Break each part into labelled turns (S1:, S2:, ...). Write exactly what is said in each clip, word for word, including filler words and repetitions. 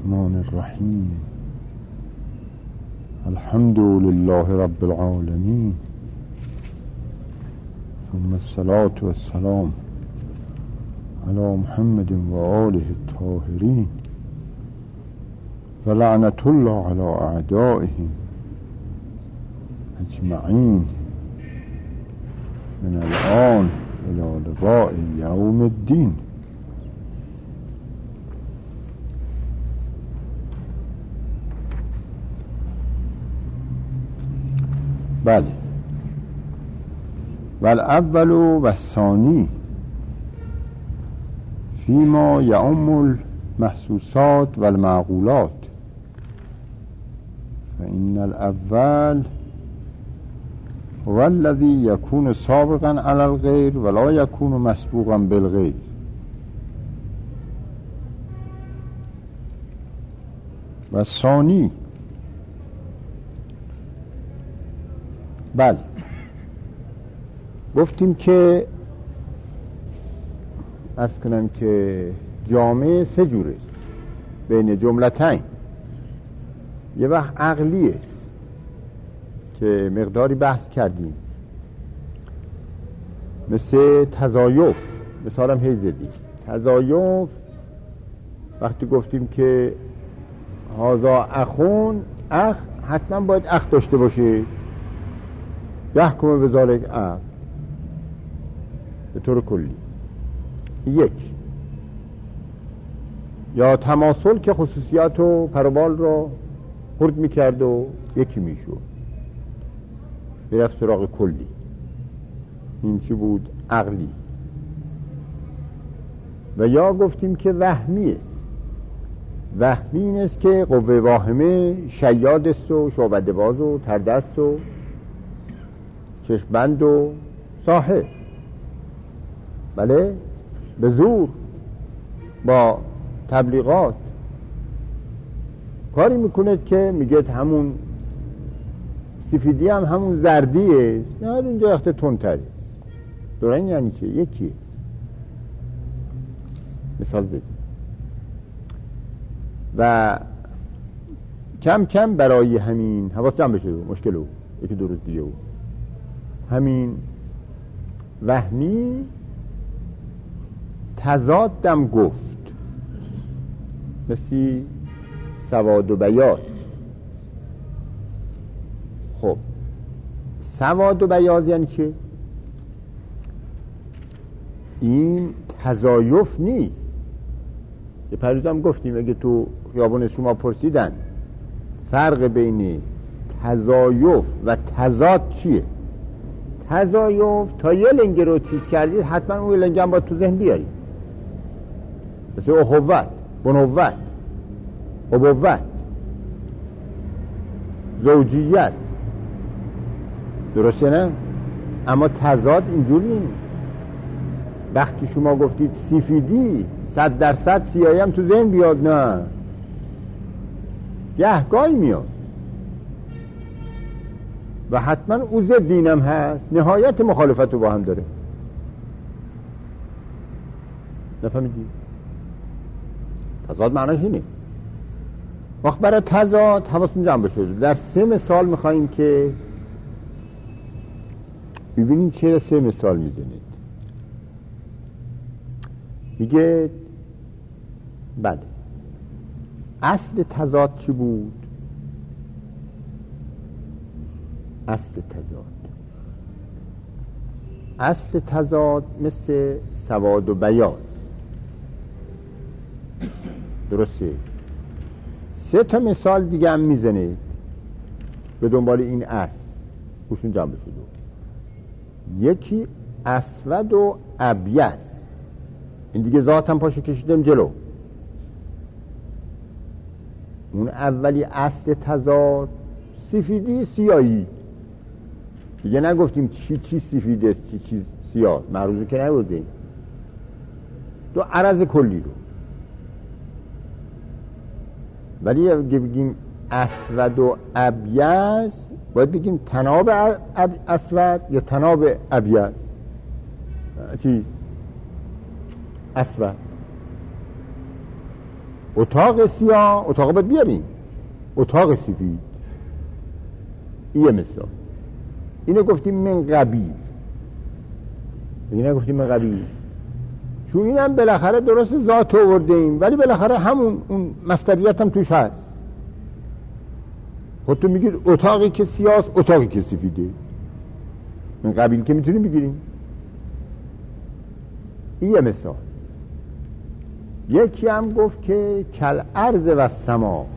S1: الرحمن الرحیم الحمد لله رب العالمین ثم الصلاة والسلام علی محمد و آله الطاهرین و لعنت الله علی اعدائهم اجمعین من الان الى لقاء یوم الدین. بله، والاول و الثانی فیما یعم المحسوسات والمعقولات فإن الاول هو الذي يكون سابقا على الغير ولا يكون مسبوقا بالغير. و ثانی، بله گفتیم که عرض کنم که جامعه سه جوره است بین جملتین. یه وقت عقلی است که مقداری بحث کردیم، مثل تزایف، مثال هم هی زدیم. تزایف وقتی گفتیم که هازا اخون، اخ حتما باید اخ داشته باشه، یحکم به ذالک اخ به طور کلی. یک، یا تماثل که خصوصیات و پروبال رو خرد میکرد و یکی میشود، برفت سراغ کلی. این چی بود؟ عقلی. و یا گفتیم که وهمی است. وهمی این است که قوه واهمه شیاد است و شعبده باز و تردست و چشمبند و ساحر، بله، به زور با تبلیغات کاری میکنه که میگه همون سفیدی هم همون زردی است، نه اونجا اخت تندتری است. دوران یعنی چه؟ یکی مثال زدیم. و کم کم برای همین حواس جمع بشه مشکل او یکی دو روز دیگه او همین وهمی تضادم گفت، مثل سواد و بیاض. خب سواد و بیاض یعنی چه؟ این تزایف نیست. یه پریزم گفتیم اگه تو خیابون شما پرسیدن فرق بین تزایف و تضاد چیه؟ تزایف تا یه لنگه رو چیز کردید حتما اون لنگه هم باید تو ذهن بیارید، مثل اخوت، بنوت، ابوت، زوجیت، درسته نه؟ اما تضاد اینجور نیست. وقتی شما گفتید سفیدی صد درصد سیاهی هم تو ذهن بیاد، نه، گهگاهی میاد و حتما او ضد دینم هست، نهایت مخالفت رو با هم داره. نفهمیدی؟ تضاد معناش اینه. وقت برای تضاد حواستون جمع بشه. در سه مثال میخواییم که ببینیم چرا سه مثال میزنید. میگه بله، اصل تضاد چی بود؟ اصل تضاد اصل تضاد مثل سواد و بیاض، درسته؟ سه تا مثال دیگه هم میزنید به دنبال این اصل، گوشون جمع بشید. یکی اسود و ابیض، این دیگه ذات هم پاشو کشیدم جلو. اون اولی اصل تضاد سفیدی سیاهی، دیگه نگفتیم چی چی سفیده است چی چی سیاه، معروضه که نبودیم. دو عرض کلی رو. ولی اگه بگیم اسود و ابیض باید بگیم تناب اسود یا تناب ابیض. چیز اسود اتاق سیاه، اتاق باید بیاریم، اتاق سفید. این مثال. اینو گفتیم من قبیل، اینو گفتیم من قبیل، چون اینم بالاخره درست ذات آورده ایم ولی بالاخره همون اون مصدریت هم توش هست. خود تو میگید اتاقی که سیاه، اتاقی که سفیده، من قبیل که میتونیم بگیریم. این یه مثال. یکی هم گفت که کل ارض و سما،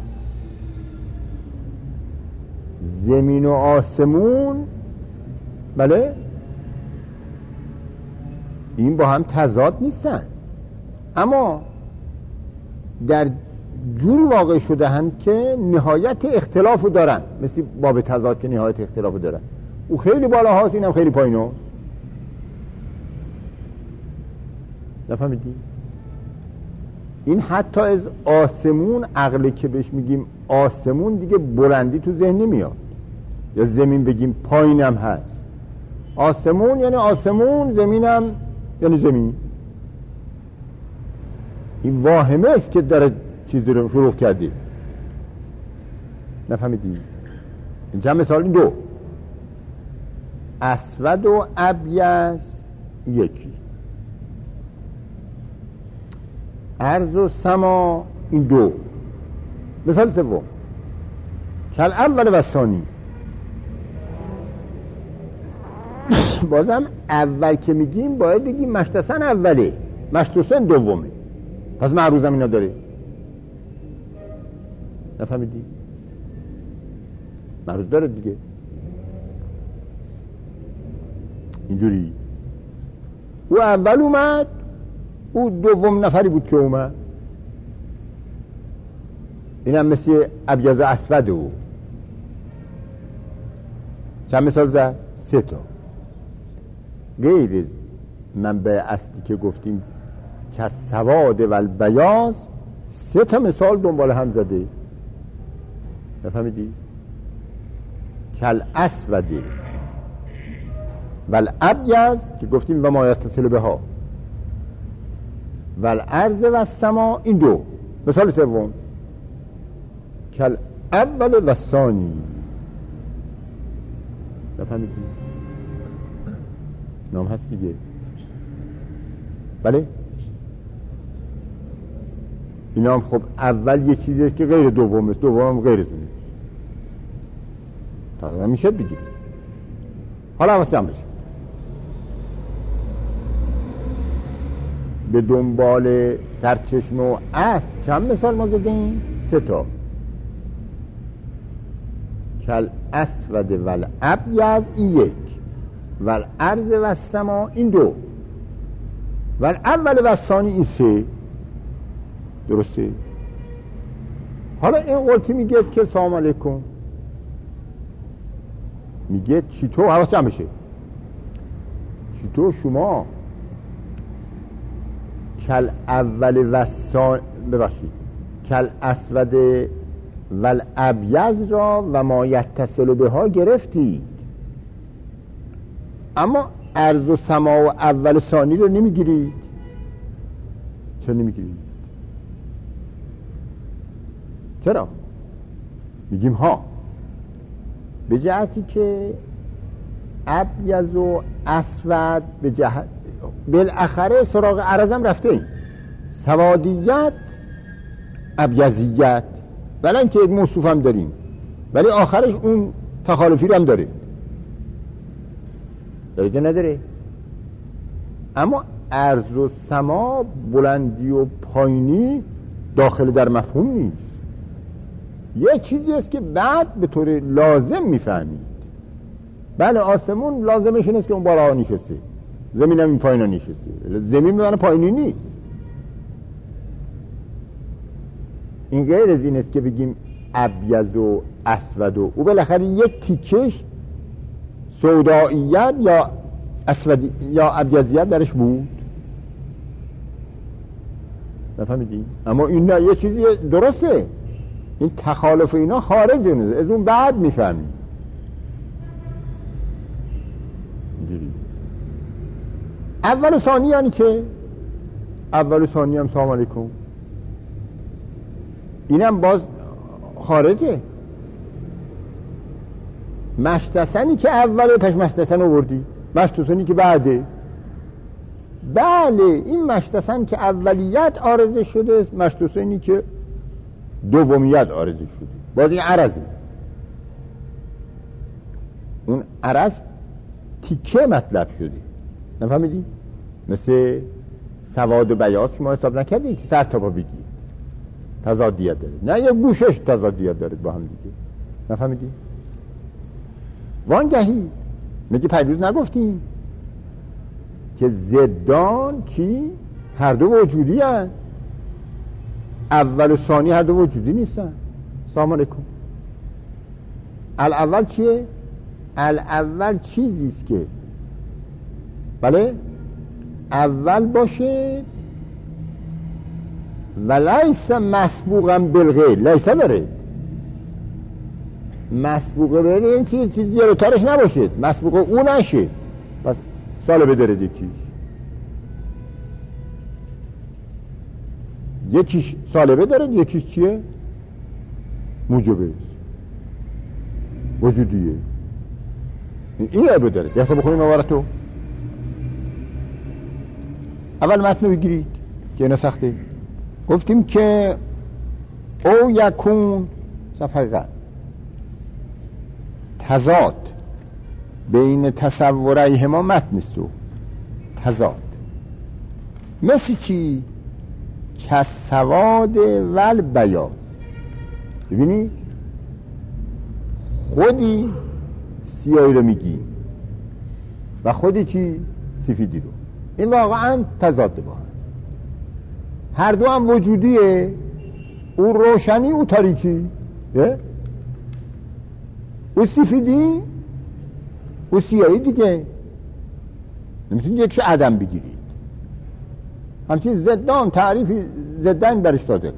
S1: زمین و آسمون، بله این با هم تضاد نیستن، اما در جور واقع شده هم که نهایت اختلافو دارن، مثل باب تضاد که نهایت اختلافو دارن. او خیلی بالا هاست، اینم خیلی پایین هاست. نفهمیدی؟ این حتی از آسمون، عقلی که بهش میگیم آسمون دیگه بلندی تو ذهن نمیاد، یا زمین بگیم پایینم هست. آسمون یعنی آسمون، زمینم یعنی زمین. این واهمه است که داره چیزی رو شروع کردی. نفهمیدی؟ این چند مثال؟ این دو، اسود و ابیض یکی، ارض و سما این دو. مثال سوم کل اول و ثانی. بازم اول که میگیم باید بگیم مشتسن اوله، مشتسن دومه، پس معروضم اینا داره. نفهمیدی؟ معروض داره دیگه. اینجوری او اول اومد، او دوم نفری بود که اومد. اینم مثل ابیض و اسود. او چند مثال زد؟ سه تا. غیر منبع اصلی که گفتیم که سواد و البیاض، سه تا مثال دنبال هم زده. نفهمیدی؟ کل اسود و الابیض که گفتیم و ما یتصل بها، و الارض و السما این دو. مثال سوم کل اول و ثانی. نفهمیدی؟ نام هست دیگه. بله اینا هم خب اول یه چیزیه که غیر دوم است، دوم هم غیر زونه. تقریبا میشه بگیم. حالا حواست جمع بشه. به دنبال سرچشمه و اصل چند مثال ما زدیم؟ سه تا. کل اسود و الابیض این یک، و الارض و السما این دو، و الاول و ثانی این سه. درسته؟ حالا این قولتی میگه که سلام علیکم، میگه چطور حواس جمع بشه، چطور شما کل اول و ثانی ببخشید کل اسود و الابیض را و ما یتصل بها گرفتید، اما ارض و سما و اول و ثانی رو نمیگیرید؟ چرا نمیگیرید؟ چرا؟ میگیم ها به جهتی که ابیض و اسود به جهت بالاخره سراغ عرضم رفته ایم، سوادیت ابیضیت، بلن که یک موصوف هم داریم ولی آخرش اون تخالفی رو هم داره، داره که نداره. اما ارض و سما بلندی و پایینی داخل در مفهوم نیست، یه چیزی است که بعد به طور لازم میفهمید. بله آسمون لازمش این است که اون بالا نشسته، زمین هم این پایین نشسته، زمین به معنی پایینی نیست. این غیر از این است که بگیم ابیض و اسود و او بالاخره یک تیکش سودائیت یا اسودی یا ابیضیت درش بود. نفهمیدی؟ اما این نه، یه چیزی درسته، این تخالف اینا خارج نیست، از اون بعد میفهمی. اول و ثانی یعنی چه؟ اول و ثانی هم سلام علیکم. اینم باز خارجه. مشتسنی که اوله پس مشتسن آوردی، مشتسنی که بعده. بله این مشتسن که اولیت عارضه شده، مشتسنی که دومیت عارضه شده، باز این عرضه. اون عرض تیکه مطلب شده، نفهمیدی؟ مثل سواد و بیاض شما حساب نکردید که سر تا پا بگی تضادیت داره، نه یه گوشش تضادیت داره با هم دیگه، نفهمیدی؟ وانگهی میگه پیروز نگفتیم که زدان کی هر دو وجودی هست، اول و ثانی هر دو وجودی نیستن. سلام علیکم. الاول چیه؟ الاول چیزیست که بله اول باشه و لیس مسبوقا بالغیر. لیس داره مسبوقه به این چیز چیزی جلوترش نباشه، مسبوقه او نشه، پس سالبه داره یکیش یکیش سالبه داره، یکیش چیه؟ موجبه وجودیه. این عیبه داره. یه بخونیم عبارتو. اول متن بگیرید که اینا سخته. گفتیم که او یکون صفحه قبل تضاد بین تصوریه ما متن سو تضاد مثل چی؟ که سواد ول بیاض. ببینی خودی سیاهی رو میگی و خودی چی؟ سفیدی رو. این واقعا تضاد با هم، هر دو هم وجودیه، او روشنی او تاریکی، او سفیدی او سیاهی دیگه. نمیتونید یکش عدم بگیرید. همچنین زدان تعریفی زدن برش داده.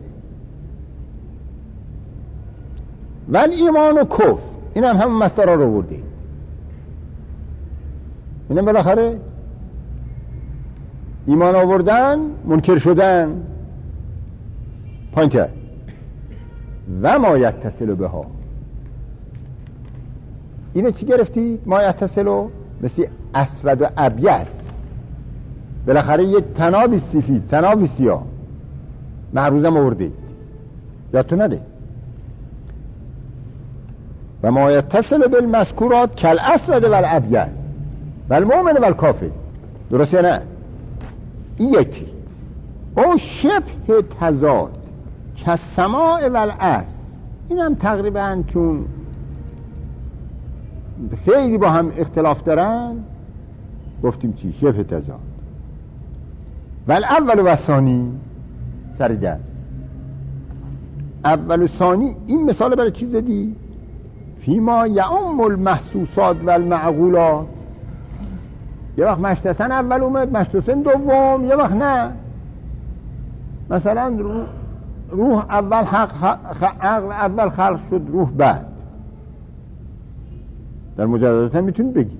S1: ولی ایمان و کفر این هم همون مصدرها رو برده. اینم بالاخره ایمان آوردن منکر شدن پایین‌تر. و ما یتصل بها اینو چی گرفتی؟ ما یتصل مثل اسود و ابیض، بالاخره یک تنابی سفید تنابی سیاه معروضم آورده یادتون نده. و ما یتصل بالمذکورات کل اسود و الابیض و المؤمن و الکافر. درسته نه؟ این یکی. او شبه تضاد که سماع و الارض. این هم تقریبا چون خیلی با هم اختلاف دارن گفتیم چی؟ شبه تضاد. و الاول و ثانی سر درس اول و ثانی این مثال برای چی زدی؟ فیما یعم المحسوسات و المعقولات. یه وقت مشتسن اول اومد، مشتسن دوم، یه وقت نه. مثلا روح, روح اول حق عقل اول خلق شد، روح بعد. در مجادلات هم میتونید بگید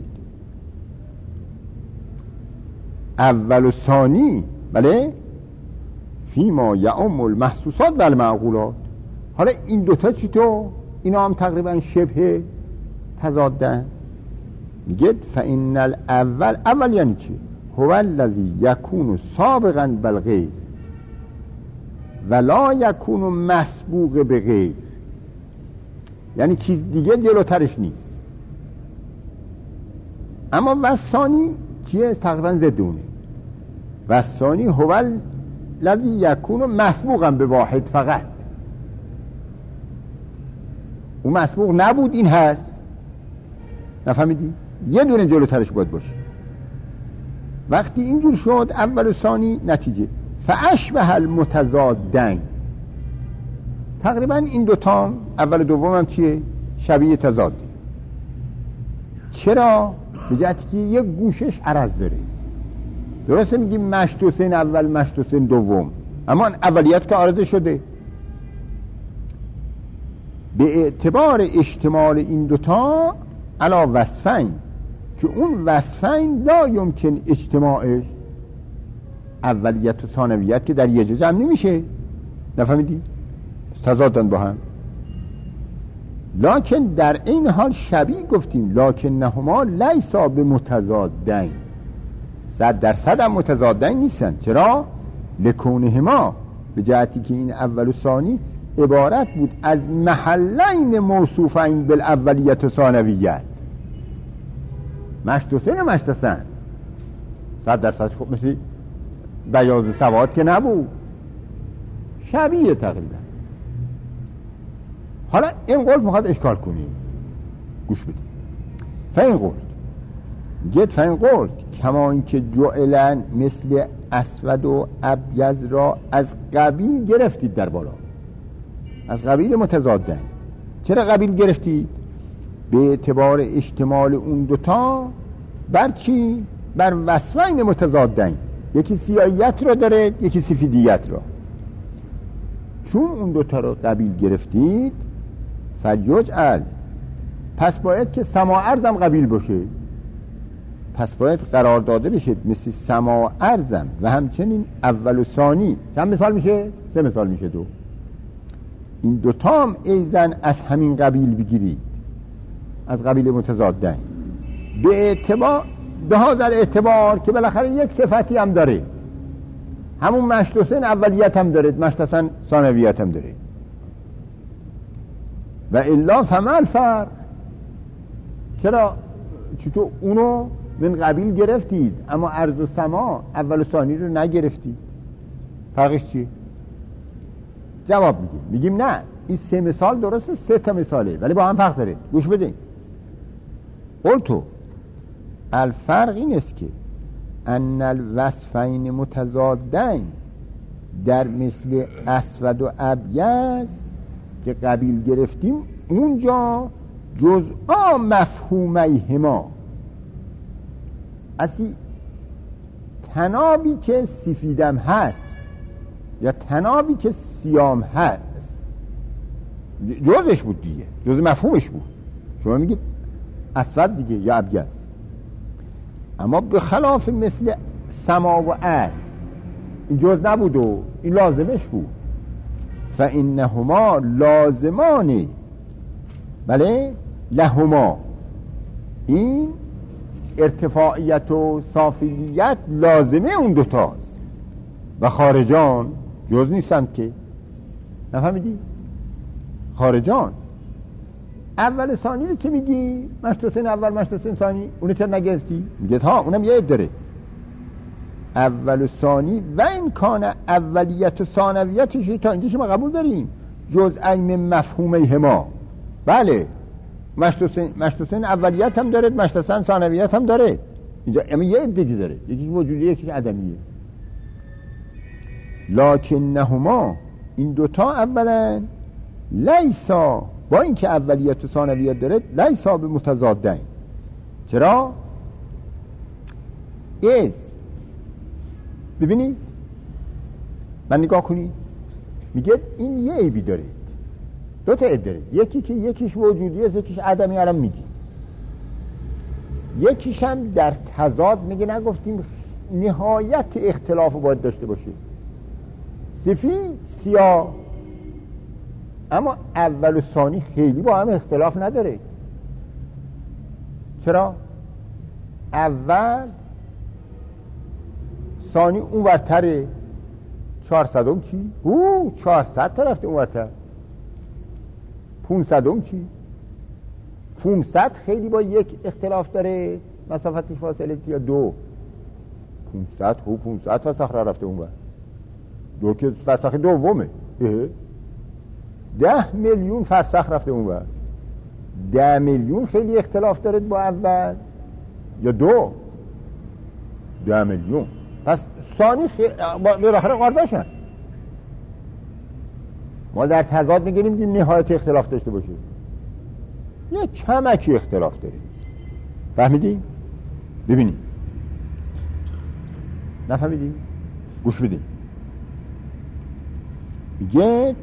S1: اول و ثانی، بله، فیما یعم المحسوسات و المعقولات. حالا این دوتا چی تو؟ اینا هم تقریبا شبه تضادن. میگه فإن الاول، اول یعنی چی؟ هو الذی یکون سابقا بالغیر ولا یکون مسبوق به غیر. یعنی چیز دیگه جلوترش نیست. اما وثانی چیه؟ تقریبا ضد اونه. وثانی هو الذی یکون مسبوقا به واحد فقط. اون مسبوق نبود، این هست. نفهمیدی؟ یه دونه جلوترش باید باشه. وقتی اینجور شد اول و ثانی نتیجه فاشبه المتضادین. تقریبا این دوتا اول و دوم هم چیه؟ شبیه تضادی. چرا؟ به جهتی که یک گوشش عرض داره. درسته میگیم مشت حسین اول مشت حسین دوم، اما اولیت که عارضه شده. به اعتبار اشتمال این دوتا علا وصفین که اون وصفین لا یمکن اجتماعش، اولیت و ثانویت که در یه جا جمع نمیشه. نفهمیدی؟ تضادن با هم. لکن در این حال شبیه گفتیم لکن نهما لیسا به متضادین، صد درصد هم متضادین نیستن. چرا؟ لکونهما، به جهتی که این اول و ثانی عبارت بود از محلین موصوفین بالاولیت و ثانویت. مشت حسین و مشت حسن صد درصد خب مثل بیاض سواد که نبود، شبیه تقریبا. حالا این قول میخواد اشکال کنیم، گوش بدیم. فین قول گت فین قول کما این که جعلن مثل اسود و ابیض را از قبیل گرفتید در بالا، از قبیل متضادن. چرا قبیل گرفتید؟ به اعتبار اشتمال اون دوتا بر چی؟ بر وصفین متضادن، یکی سیاهیت را داره یکی سفیدیت را. چون اون دوتا را قبیل گرفتید فلیجعل، پس باید که سما ارزم قبیل باشه، پس باید قرار داده بشه مثل سما ارزم و همچنین اول و ثانی. چند مثال میشه؟ سه مثال میشه. دو این دوتا هم ایزن از همین قبیل بگیرید، از قبیل متضادن، به اعتبار به هازر اعتبار که بالاخره یک صفتی هم داره، همون مشت حسین اولیت هم داره، مشت حسن ثانویت هم داره. و الا فمال فرق، چرا چطور اونو من قبیل گرفتید اما عرض و سما اول و ثانی رو نگرفتید؟ فرقش چیه؟ جواب میگیم میگیم نه، این سه مثال درسته، سه تا مثاله ولی با هم فرق داره. گوش بدین. قلتو الفرق این است که ان الوصفین متضادین در مثل اسود و ابیض که قبیل گرفتیم اونجا جزءا مفهومیهما، اصلی تنابی که سفیدم هست یا تنابی که سیام هست جزش بود دیگه، جز مفهومش بود. شما میگید اسود دیگه یا ابیض، اما به خلاف مثل سما و ارض این جز نبود و این لازمش بود. فانهما لازمانی، بله لهما، این ارتفاعیت و صافیلیت لازمه اون دوتاست و خارجان جز نیستند که. نفهمیدی؟ خارجان اول ثانی رو چه میگی؟ مشت حسین اول مشت حسین ثانی، اونو چرا نگرفتی؟ میگه ها اونم یه عیب داره، اول و ثانی و این کانه اولیت و ثانویتش تا اینجا شما قبول داریم جزء مفهومیهما. بله مشت حسین مشت حسین اولیت هم داره، مشت حسن ثانویت هم داره، اینجا اما یه عیب دیگه داره، یکی وجودیه یکی عدمیه. لکنهما این دوتا اولا لیسا، با اینکه اولیت و ثانویت داره لیسا به متضادین. چرا؟ از ببینید من نگاه کنید، میگه این یه عیبی داره، دو تا عیب داره، یکی که یکیش وجودی است یکیش عدمی. الان میگی یکیش هم در تضاد، میگه نگفتیم نهایت اختلاف باید داشته باشه، سفید سیاه، اما اول و ثانی خیلی با هم اختلاف نداره. چرا؟ اول ثانی اون ورتره، چهارصدم چی؟ او چهارصد تا رفته اون ورتر. پونصدم چی؟ پونصد خیلی با یک اختلاف داره، مسافتش فاصله چی؟ یا دو. پونصد خوب پونصد فسخ را رفته اون ور، دو که فسخ دومه. ده میلیون فرسخ رفته اون ور. ده میلیون خیلی اختلاف داره با اول یا دو؟ ده میلیون. پس ثانی خیلی بالاخره قارب باشن. ما در تضاد میگیریم که نهایت اختلاف داشته باشه، یه کمکی اختلاف داره. فهمیدیم؟ ببینیم. نفهمیدیم؟ گوش بدیم. میگه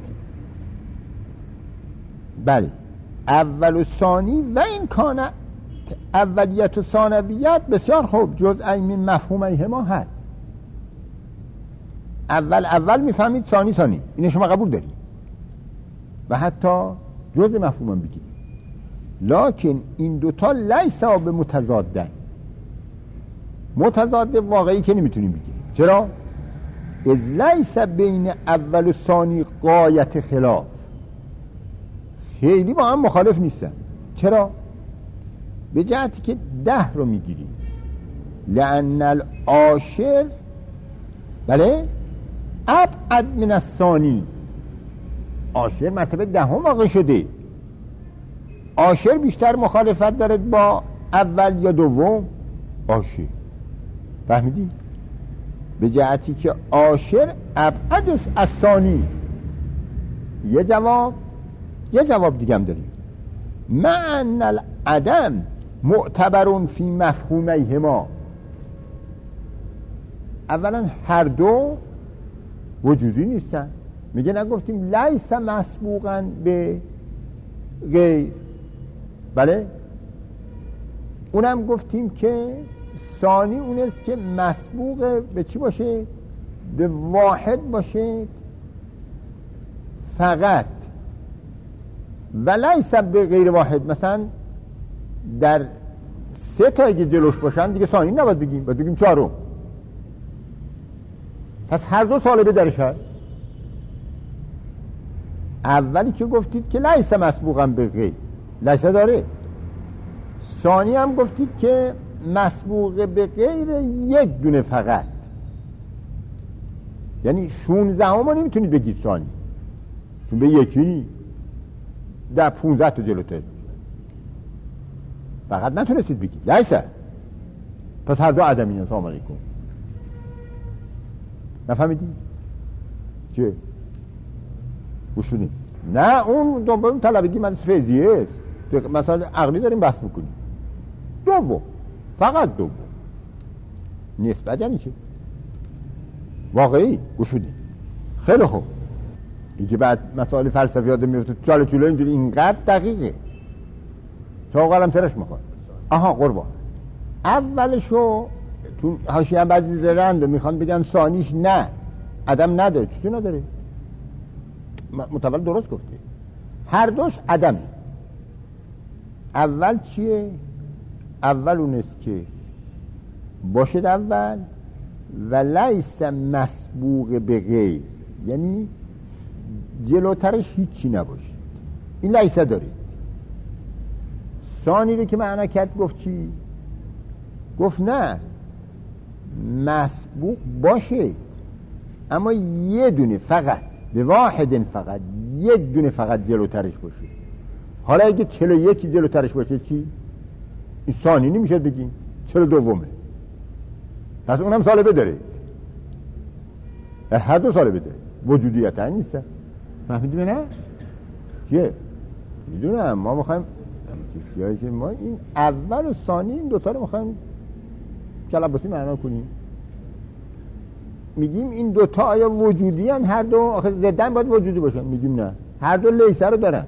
S1: بله اول و ثانی و این کانه اولیت و ثانویت بسیار خوب جزء من مفهومیهما هست. اول اول میفهمید، ثانی ثانی، اینو شما قبول دارید. و حتی جز مفهوم هم بگیریم، لکن این دوتا لیسا به متضادن، متضاد واقعی که نمیتونیم بگیریم. چرا؟ از لیس بین اول و ثانی غایت خلاف، خیلی با هم مخالف نیستن. چرا؟ به جهتی که ده رو میگیریم، لأن العاشر بله ابعد من الثانی، عاشر مرتبه دهم واقع شده، عاشر بیشتر مخالفت داره با اول یا دوم؟ عاشر. فهمیدی؟ به جهتی که عاشر ابعد از ثانی. یه جواب یه جواب دیگه هم داریم، مع العدم معتبرون فی مفهومیهما. اولا هر دو وجودی نیستن، میگه نگفتیم لیس مسبوقا به غیر، بله اونم گفتیم که ثانی اون است که مسبوق به چی باشه؟ به واحد باشه فقط، و لیس به غیر واحد. مثلا در سه تا اگه جلوش باشن دیگه ثانی نباید بگیم، باید بگیم چهارم. پس هر دو سالبه درش هست. اولی که گفتید که لیس مسبوقا به غیر، لیس داره. ثانی هم گفتید که مسبوق به غیر یک دونه فقط، یعنی شونزده هم نمیتونید بگید ثانی، چون به یکی نی در پونزده تا جلوتر فقط نتونستید بگید لیس. پس هر دو عدمی. سلام علیکم. نفهمیدی؟ چه؟ گوش بدین. نه اون دوم طلبگی من فیزیه است، مثلا عقلی داریم بحث میکنیم. دوم فقط دوم نسبت یعنی چه؟ واقعی. گوش بدین. خیلی خوب. اینکه بعد مسائل فلسفی یاد میفته چاله چوله اینجوری اینقدر دقیقه تا قلم ترش میخواد. آها قربان، اولشو تو حاشیه هم بعضی زدند و میخوان بگن ثانیش نه عدم نداره. چطور نداره؟ متول درست گفته، هر دوش عدمه. اول چیه؟ اول اون است که باشد اول و لیس مسبوق به غیر، یعنی جلوترش هیچی نباشه. این لیسه داره. ثانی رو که معنا کرد گفت چی؟ گفت نه مسبوق باشه اما یه دونه فقط، به واحد فقط، یک دونه فقط جلوترش باشه. حالا اگه چلو یکی جلوترش باشه چی؟ این ثانی نمیشه بگیم، چلو دومه. پس اونم سالبه داره، هر دو سالبه داره، وجودیت ها نیست. فهمیدی نه؟ چیه؟ میدونم ما میخوایم ما این اول و ثانی این دوتا رو میخوایم کلباسی معنا کنیم. میگیم این دوتا آیا وجودی هن؟ هر دو آخه زدن باید وجودی باشن. میگیم نه، هر دو لیسه رو دارن.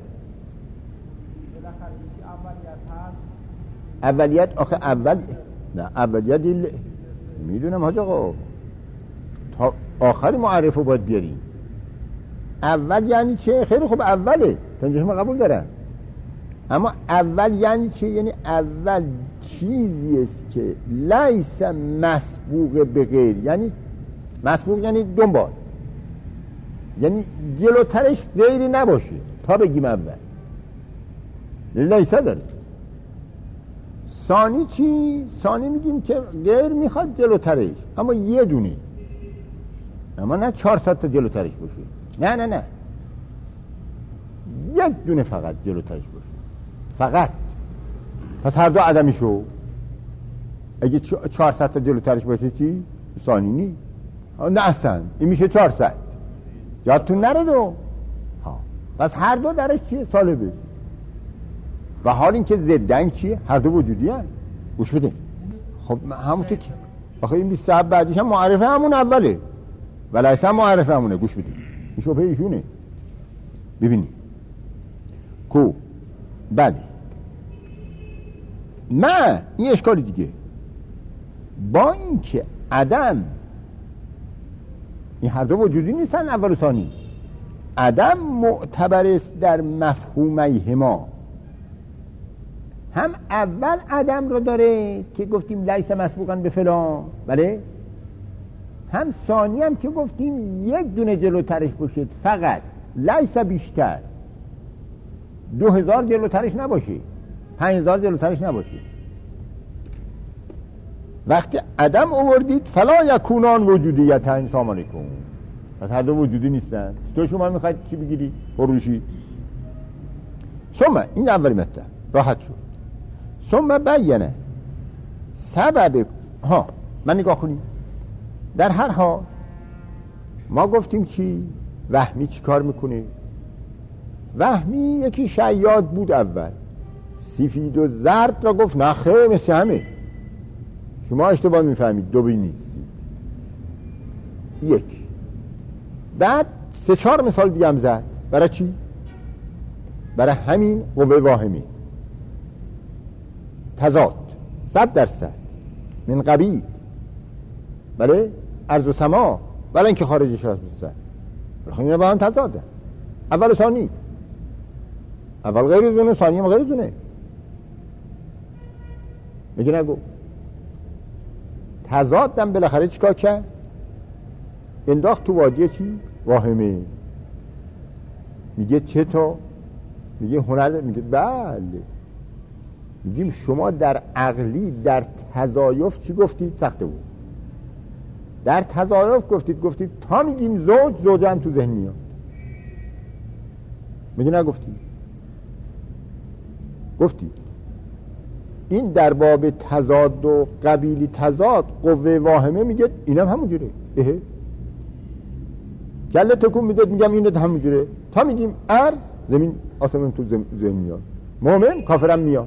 S1: اولیت آخه اول نه اولیت ل... میدونم حاج آقا تا آخری معرف رو باید بیاریم. اول یعنی چه؟ خیلی خوب اوله، تنجیح ما قبول دارن، اما اول یعنی چه؟ یعنی اول چیزی است که لیس مسبوق به غیر، یعنی مسبوق یعنی دنبال، یعنی جلوترش غیری نباشه تا بگیم اول، لیسه داره. ثانی چی؟ ثانی میگیم که غیر میخواد جلوترش اما یه دونه، اما نه چهارصد تا جلوترش باشه، نه نه نه یک دونه فقط جلوترش باشه فقط. پس هر دو عدمی شو. اگه چهارصد تا جلوترش باشه چی؟ ثانی نی. نه اصلا این میشه چهارصد. یادتون نره دو. ها. پس هر دو درش چیه؟ سالبه. و حال این که ضدن چیه؟ هر دو وجودی هست. گوش بده. خب همونطور که آخه این بیست صاحب بعدیش هم معرفه همون اوله ولی اصلا معرفه همونه. گوش بده. این شبه ایشونه. ببینی کو بعدی نه این اشکالی دیگه. با این که عدم این هر دو وجودی نیستن اول و ثانی، عدم معتبر است در مفهومیهما. هم اول عدم رو داره که گفتیم لیس مسبوقا به فلان، بله، هم ثانی هم که گفتیم یک دونه جلوترش باشه، فقط لیس بیشتر، دو هزار جلوترش نباشه، پنج هزار جلوترش نباشه. وقتی عدم آوردید فلا یکونان وجودیتن، سلام علیکم، پس هر دو وجودی نیستن. تو شما میخواید چی بگیری؟ فروشی. ثم این اولی مطلب راحت شد. ثم بینه سبب ها من نگاه کنیم. در هر حال ما گفتیم چی؟ وهمی چی کار میکنه؟ وهمی یکی شیاد بود اول، سفید و زرد را گفت نه خیلی مثل همه، شما اشتباه میفهمید، دو بی نیست. یک بعد سه چهار مثال دیگه هم زد. برای چی؟ برای همین قوه واهمی تضاد صد درصد من قبیل، بله، ارض و سما، بله اینکه خارجش هست بسد، اینا با هم تضاده. اول ثانی، اول غیر زونه، ثانی هم غیر زونه. میگه نگو تضادم بالاخره چیکار کرد؟ انداخت تو وادی چی؟ واهمه. میگه چطور؟ میگه هنر، میگه بله. میگیم شما در عقلی در تضایف چی گفتید؟ سخته بود. در تضایف گفتید گفتید تا میگیم زوج، زوج هم تو ذهن میاد. میگه نگفتید، گفتید. این در باب تضاد و قبیلی تضاد قوه واهمه میگه اینم همونجوره. اهه کله تکون میده، میگم اینت همونجوره. تا میگیم ارض، زمین آسمون تو ذهن میاد. مؤمن کافرم میاد.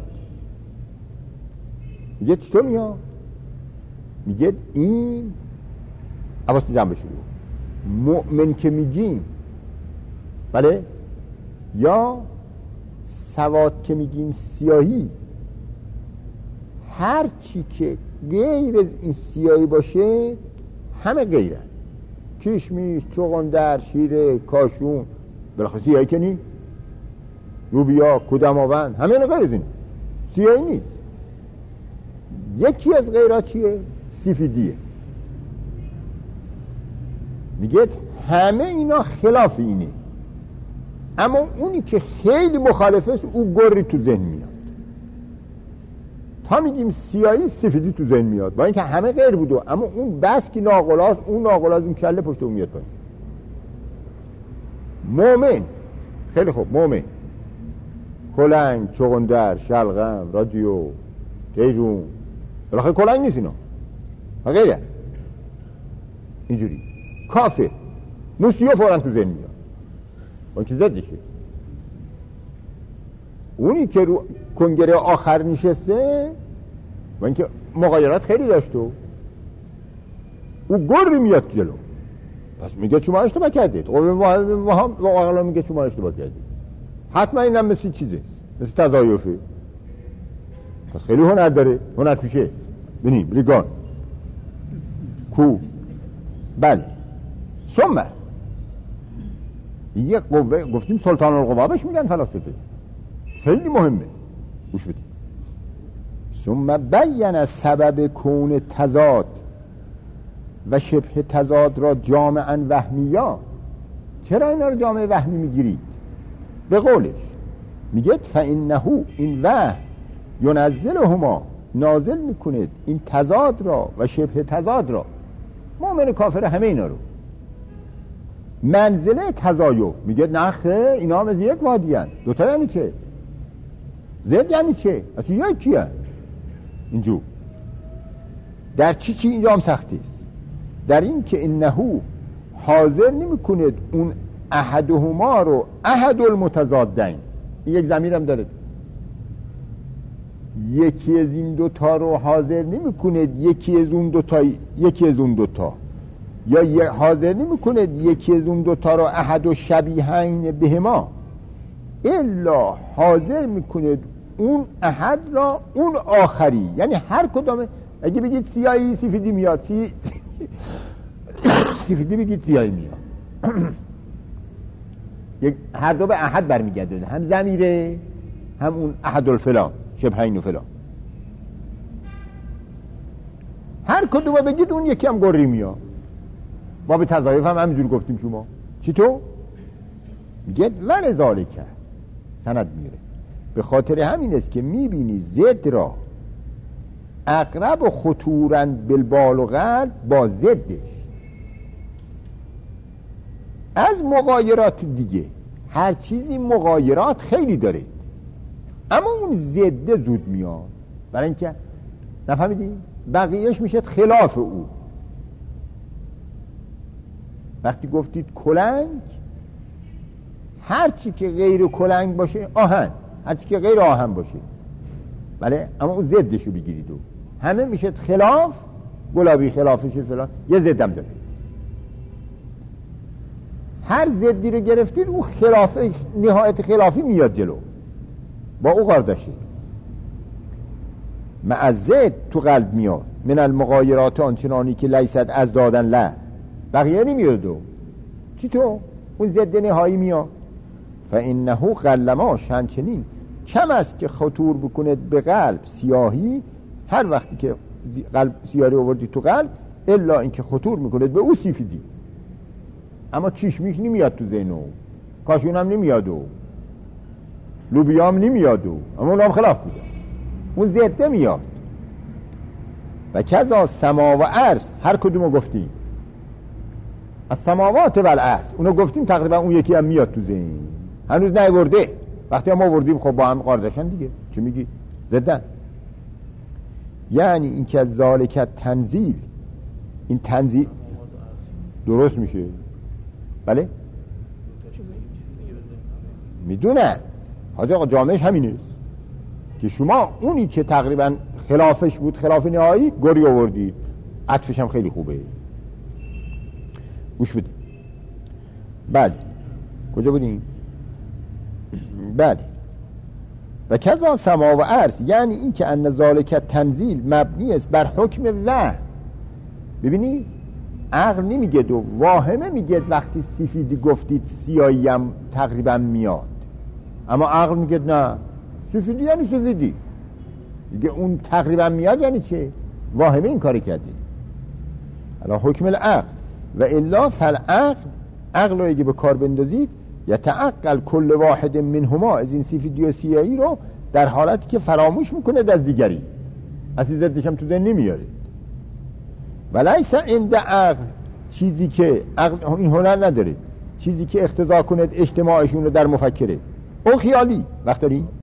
S1: میگه چطور میاد؟ میگه این عباس جمع بشه. مؤمن که میگیم، بله، یا سواد که میگیم سیاهی، هر چی که غیر از این سیاهی باشه همه غیره. کشمیش، چغندر، شیره، کاشون، بالاخره سیاهی که نی، لوبیا، کدماوند، همه اینا غیر از این، سیاهی نیست. یکی از غیرات چیه؟ سفیدیه. میگه همه اینا خلاف اینه، اما اونی که خیلی مخالفه است او گری تو ذهن میاد. تا میگیم سیاهی، سفیدی تو ذهن میاد، با اینکه همه غیر بودو، اما اون بس که ناقلاست، اون ناقلاست، اون کله پشت اون میاد پایین. مؤمن، خیلی خوب، مؤمن کلنگ، چغندر، شلغم، رادیو، تیجون، بالاخره کلنگ نیست اینا، غیره. اینجوری کافر، موسیو فوراً تو ذهن میاد، اون که زدشه. اونی که رو کنگره آخر نشسته و اینکه مغایرات خیلی داشته، او گری میاد جلو، پس میگه شما اشتباه کردید. و آقلا میگه شما اشتباه کردید. حتما اینم مثل چیزه، مثل تضایفه. پس خیلی هنر داره، هنر پیشه. بینیم ریگان کو. بله. ثم یک قوه، گفتیم سلطان القوا بهش میگن فلاسفه، خیلی مهمه، گوش بدید. ثم بین سبب کون تضاد و شبه تضاد را جامعا وهمیا. چرا اینا رو جامعه وهمی میگیرید؟ به قولش میگه فانه این وهم ینزلهما، نازل میکنه این تضاد را و شبه تضاد را، مؤمن کافر همه اینا رو، منزله تضایف. میگه نخه اینا هم از یک وادی هست. دوتا یعنی چه؟ زد یعنی چه؟ اصلا یکی هست. اینجور در چی چی اینجا هم سختی است؟ در این که انهو حاضر نمی کند اون احدهما رو احد المتضادین. این یک ضمیر هم داره، یکی از این دوتا رو حاضر نمی کند یکی از اون دوتا، یکی از اون دوتا، یا حاضر نمی کند یکی از اون دوتا رو احد و شبیهین بهما، الا حاضر می کند اون احد را اون آخری. یعنی هر کدام، اگه بگید سیاهی سفیدی میاد، سی... سفیدی بگید سیاهی میاد. هر دو به احد برمیگرده، هم ضمیره هم اون احد الفلان شبهین و فلان. هر کدوم بگید اون یکی هم گری میاد. ما به تضایف هم همینجور گفتیم شما چی تو؟ میگه ون ذالک سند میره. به خاطر همین است که میبینی زد را اقرب و خطورند بالبال و قلب با زدش. از مغایرات دیگه هر چیزی مغایرات خیلی داره، اما اون زده زود میاد، برای اینکه نفهمیدی؟ بقیهش میشه خلاف او. وقتی گفتید کلنگ، هر چی که غیر کلنگ باشه آهن، هر چی که غیر آهن باشه، بله، اما اون ضدشو بگیرید و همه میشه خلاف. گلابی خلافش فلان، یه ضدم داره. هر ضدی رو گرفتید اون خلاف نهایت خلافی میاد جلو، با او قرار داشتید. مع زد تو قلب میاد من المغایرات آنچنانی که لیست از دادن له، بقیه نمیاد. و چی تو؟ اون ضد نهایی میاد. فانه قلما شنچنین کم است که خطور بکند به قلب سیاهی، هر وقتی که قلب سیاهی آوردی تو قلب، الا اینکه خطور میکند به او سیفیدی. اما کشمیش نمیاد تو ذهنو، کاشون هم نمیاد و لوبیام نمیاد و اما اون هم خلاف بوده، اون ضده میاد. و کذا سما و عرض، هر کدومو گفتیم از سماوات و الارض، اونو گفتیم تقریبا اون یکی هم میاد تو ذهن، هنوز نیورده. وقتی هم آوردیم خب با هم قاردشن دیگه، چی میگی؟ زدن. یعنی این که از ذالک تنزیل، این تنزیل درست میشه، بله میدونن حاجی آقا، جامعش همینه که شما اونی که تقریبا خلافش بود، خلاف نهایی، گری آوردی. عطفش هم خیلی خوبه، گوش بدید. بله کجا بودیم؟ بله. و کذا سما و عرض، یعنی این که ان ذالک تنزیل مبنی است بر حکم وحی. ببینی عقل نمیگه دو، واهمه میگه وقتی سفیدی گفتید سیاهی هم تقریبا میاد، اما عقل میگه نه، سفیدی یعنی سفیدی میگه، اون تقریبا میاد یعنی چه؟ واهمه این کاری کرده. الان حکم العقل و الا فالعقل، عقل رو اگه به کار بندازید یتعقل کل واحد منهما، از این سفیدی و سیاهی رو در حالتی که فراموش میکنه از دیگری، اصلی ضدش هم تو ذهن نمیاره. ولیس عند عقل، چیزی که عقل این هنر نداره، چیزی که اقتضا کند اجتماعشون رو در مفکره او خیالی. وقت داریم